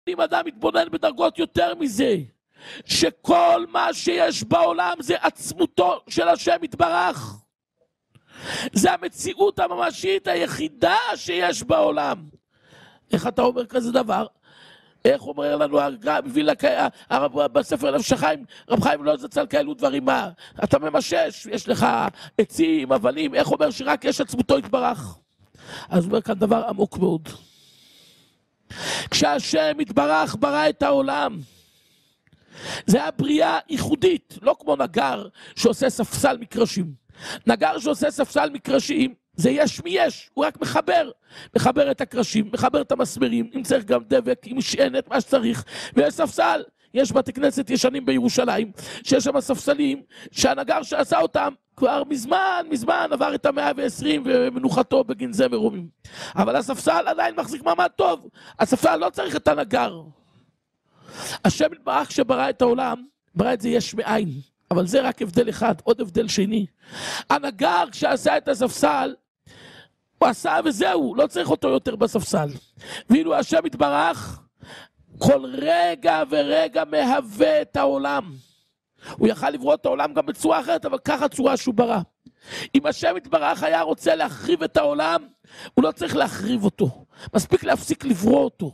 אם אדם מתבונן בדרגות יותר מזה, שכל מה שיש בעולם זה עצמותו של השם יתברך, זה המציאות הממשית היחידה שיש בעולם. איך אתה אומר כזה דבר? איך אומר לנו בספר נפש החיים, רב חיים לא זצ"ל כאלו דברים? מה? אתה ממשש, יש לך עצים, אבנים, איך אומר שרק יש עצמותו יתברך? אז אומר כאן דבר עמוק מאוד. כשהשם יתברך ברא את העולם, זה היה בריאה ייחודית, לא כמו נגר שעושה ספסל מקרשים. נגר שעושה ספסל מקרשים, זה יש מיש, הוא רק מחבר את הקרשים, מחבר את המסמרים, אם צריך גם דבק, עם משענת, מה שצריך, ויש ספסל. יש בתי כנסת ישנים בירושלים, שיש שם ספסלים, שהנגר שעשה אותם כבר מזמן עבר את 120 ומנוחתו בגנזי מרומים. אבל הספסל עדיין מחזיק מעמד טוב, הספסל לא צריך את הנגר. השם יתברך שברא את העולם, ברא את זה יש מאין, אבל זה רק הבדל אחד, עוד הבדל שני. הנגר כשעשה את הספסל, הוא עשה וזהו, לא צריך אותו יותר בספסל. ואילו השם יתברך, כל רגע ורגע מהווה את העולם. הוא יכל לברוא את העולם גם בצורה אחרת, אבל ככה צורה שהוא ברא. אם השם יתברך היה רוצה להחריב את העולם, הוא לא צריך להחריב אותו, מספיק להפסיק לברוא אותו.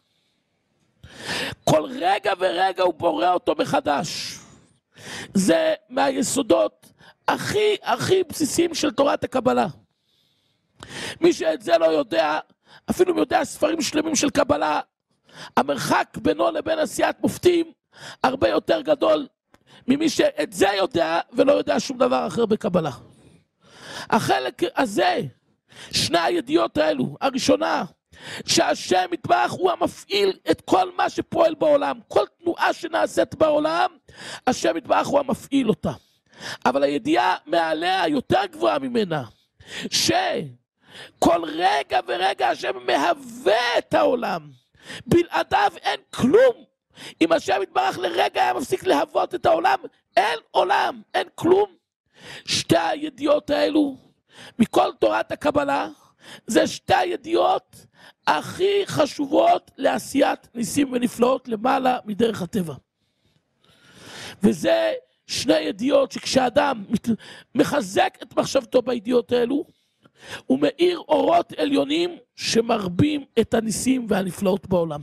כל רגע ורגע הוא בורא אותו מחדש. זה מהיסודות הכי בסיסיים של תורת הקבלה. מי שאת זה לא יודע, אפילו אם יודע ספרים שלמים של קבלה, המרחק בינו לבין עשיית מופתים הרבה יותר גדול ממי שאת זה יודע ולא יודע שום דבר אחר בקבלה. החלק הזה, שני הידיעות האלו, הראשונה, שהשם יתברך הוא המפעיל את כל מה שפועל בעולם, כל תנועה שנעשית בעולם, השם יתברך הוא המפעיל אותה. אבל הידיעה מעליה יותר גבוהה ממנה, שכל רגע ורגע השם מהווה את העולם, בלעדיו אין כלום. אם השם יתברך לרגע היה מפסיק להוות את העולם, אין עולם, אין כלום. שתי הידיעות האלו מכל תורת הקבלה, זה שתי הידיעות הכי חשובות לעשיית ניסים ונפלאות למעלה מדרך הטבע. וזה שני ידיעות שכשאדם מחזק את מחשבתו בידיעות האלו, הוא מאיר אורות עליונים שמרבים את הניסים והנפלאות בעולם.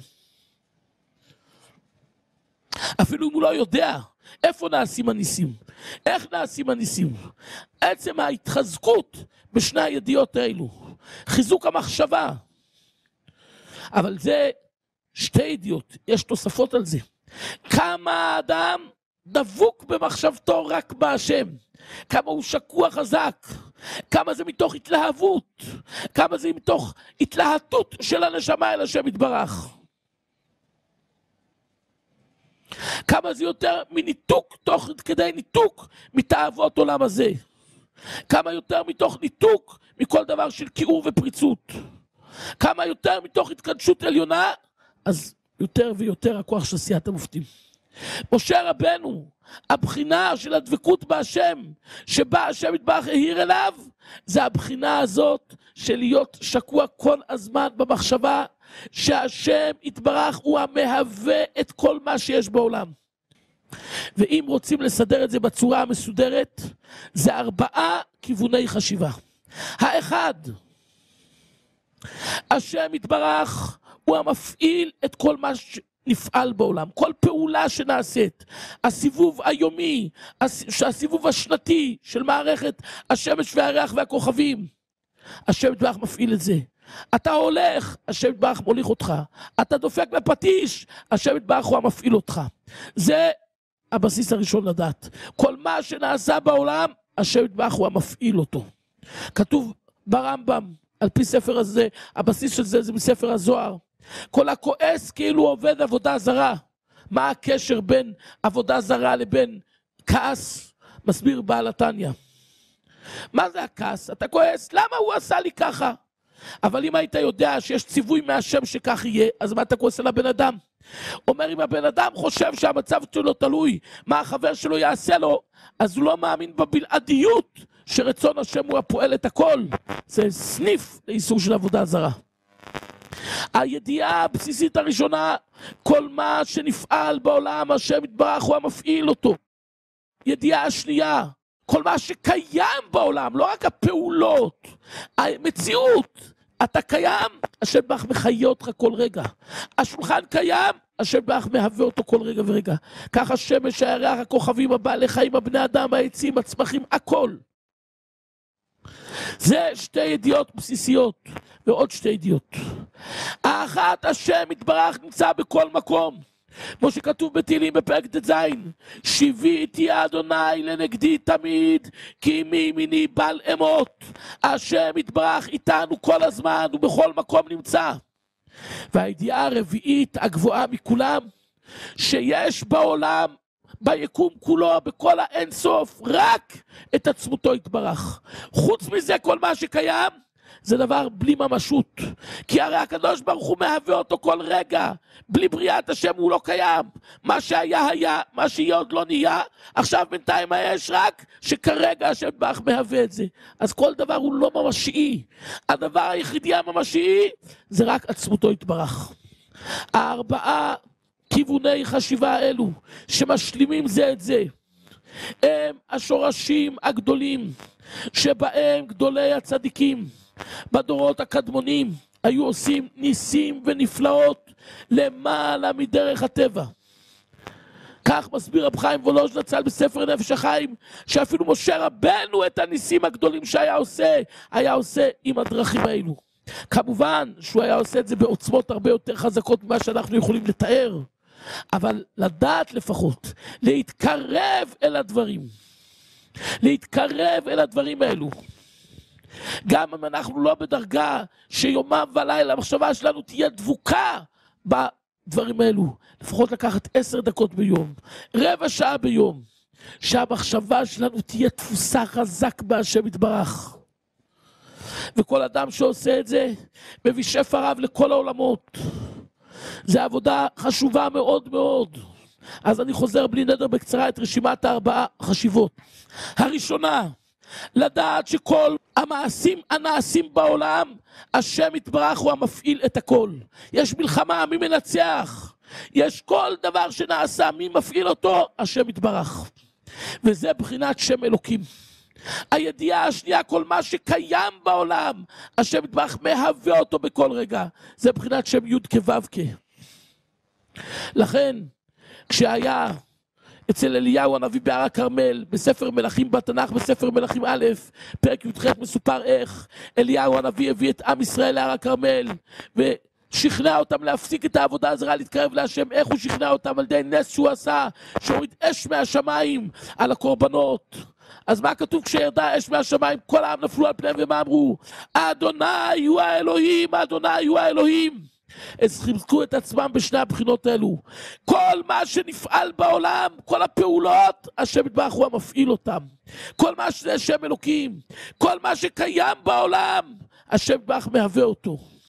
אפילו אם הוא לא יודע איפה נעשים הניסים, איך נעשים הניסים, עצם ההתחזקות בשני הידיעות האלו, חיזוק המחשבה. אבל זה שתי ידיעות, יש תוספות על זה. כמה האדם דבוק במחשבתו רק בהשם, כמה הוא שקוע חזק, כמה זה מתוך התלהבות, כמה זה מתוך התלהטות של הנשמה אל השם יתברך. כמה זה יותר מניתוק, תוך כדי ניתוק מתאוות עולם הזה. כמה יותר מתוך ניתוק מכל דבר של כיעור ופריצות. כמה יותר מתוך התקדשות עליונה, אז יותר ויותר הכוח של עשיית המופתים. משה רבנו, הבחינה של הדבקות בהשם, שבה השם יתברך העיר אליו, זה הבחינה הזאת של להיות שקוע כל הזמן במחשבה, שהשם יתברך הוא המהווה את כל מה שיש בעולם. ואם רוצים לסדר את זה בצורה המסודרת, זה 4 כיווני חשיבה. האחד, השם יתברך הוא המפעיל את כל מה שנפעל בעולם, כל פעולה שנעשית, הסיבוב היומי, הסיבוב השנתי של מערכת השמש והירח והכוכבים, השם יתברך מפעיל את זה. אתה הולך, השם יתברך מוליך אותך. אתה דופק בפטיש, השם יתברך הוא המפעיל אותך. זה הבסיס הראשון לדעת. כל מה שנעשה בעולם, השם יתברך הוא המפעיל אותו. כתוב ברמב"ם, על פי ספר הזה, הבסיס של זה מספר הזוהר. כל הכועס כאילו עובד עבודה זרה. מה הקשר בין עבודה זרה לבין כעס? מסביר בעל התניא. מה זה הכעס? אתה כועס, למה הוא עשה לי ככה? אבל אם היית יודע שיש ציווי מהשם שכך יהיה, אז מה אתה כועס על הבן אדם? אומר, אם הבן אדם חושב שהמצב שלו תלוי מה החבר שלו יעשה לו, אז הוא לא מאמין בבלעדיות שרצון השם הוא הפועל את הכל. זה סניף לאיסור של עבודה זרה. הידיעה הבסיסית הראשונה, כל מה שנפעל בעולם, השם יתברך הוא המפעיל אותו. ידיעה השנייה, כל מה שקיים בעולם, לא רק הפעולות, המציאות, אתה קיים, השם יתברך מחיה אותך כל רגע. השולחן קיים, השם יתברך מהווה אותו כל רגע ורגע. כך השמש, הירח, הכוכבים, הבעלי חיים, הבני אדם, העצים, הצמחים, הכל. זה שתי ידיעות בסיסיות, ועוד שתי ידיעות. האחת, השם יתברך נמצא בכל מקום. כמו שכתוב בתהילים בפרק ט"ז, שיוויתי אדוני לנגדי תמיד, כי מימיני בל אמות. השם יתברך איתנו כל הזמן ובכל מקום נמצא. והידיעה הרביעית הגבוהה מכולם, שיש בעולם, ביקום כולו, בכל האין סוף, רק את עצמותו יתברך. חוץ מזה כל מה שקיים זה דבר בלי ממשות, כי הרי הקדוש ברוך הוא מהווה אותו כל רגע. בלי בריאת השם הוא לא קיים. מה שהיה היה, מה שיהיה עוד לא נהיה. עכשיו בינתיים יש רק שכרגע השם יתברך מהווה את זה. אז כל דבר הוא לא ממשי. הדבר היחידי הממשי זה רק עצמותו יתברך. הארבעה כיווני חשיבה האלו שמשלימים זה את זה, הם השורשים הגדולים שבהם גדולי הצדיקים בדורות הקדמונים היו עושים ניסים ונפלאות למעלה מדרך הטבע. כך מסביר רב חיים וולוז'ין זצ"ל בספר נפש החיים, שאפילו משה רבנו את הניסים הגדולים שהיה עושה עם הדרכים האלו. כמובן שהוא היה עושה את זה בעוצמות הרבה יותר חזקות ממה שאנחנו יכולים לתאר, אבל לדעת לפחות להתקרב אל הדברים, להתקרב אל הדברים האלו. גם אם אנחנו לא בדרגה שיומם ולילה המחשבה שלנו תהיה דבוקה בדברים האלו, לפחות לקחת 10 דקות ביום, רבע שעה ביום, שהמחשבה שלנו תהיה תפוסה חזק בהשם יתברך. וכל אדם שעושה את זה מביא שפע רב לכל העולמות. זה עבודה חשובה מאוד מאוד. אז אני חוזר בלי נדר בקצרה את רשימת 4 חשיבות. הראשונה, לדעת שכל המעשים הנעשים בעולם, השם יתברך הוא המפעיל את הכל. יש מלחמה, מי מנצח? יש כל דבר שנעשה, מי מפעיל אותו? השם יתברך. וזה בחינת שם אלוקים. הידיעה השנייה, כל מה שקיים בעולם, השם יתברך מהווה אותו בכל רגע. זה בחינת שם י' כו' כ'. לכן, כשהיה אצל אליהו הנביא בהר הכרמל, בספר מלכים בתנ"ך, בספר מלכים א', פרק י"ח מסופר איך אליהו הנביא הביא את עם ישראל להר הכרמל, ושכנע אותם להפסיק את העבודה הזרה, להתקרב להשם. איך הוא שכנע אותם? על ידי נס שהוא עשה, שהוריד אש מהשמיים על הקורבנות. אז מה כתוב כשירדה אש מהשמיים? כל העם נפלו על פניהם ומה אמרו? אדוני הוא האלוהים, אדוני הוא האלוהים. אז חיזקו את עצמם בשני הבחינות האלו. כל מה שנפעל בעולם, כל הפעולות, השם יתברך הוא המפעיל אותם. כל מה שזה שם אלוקים, כל מה שקיים בעולם, השם יתברך מהווה אותו.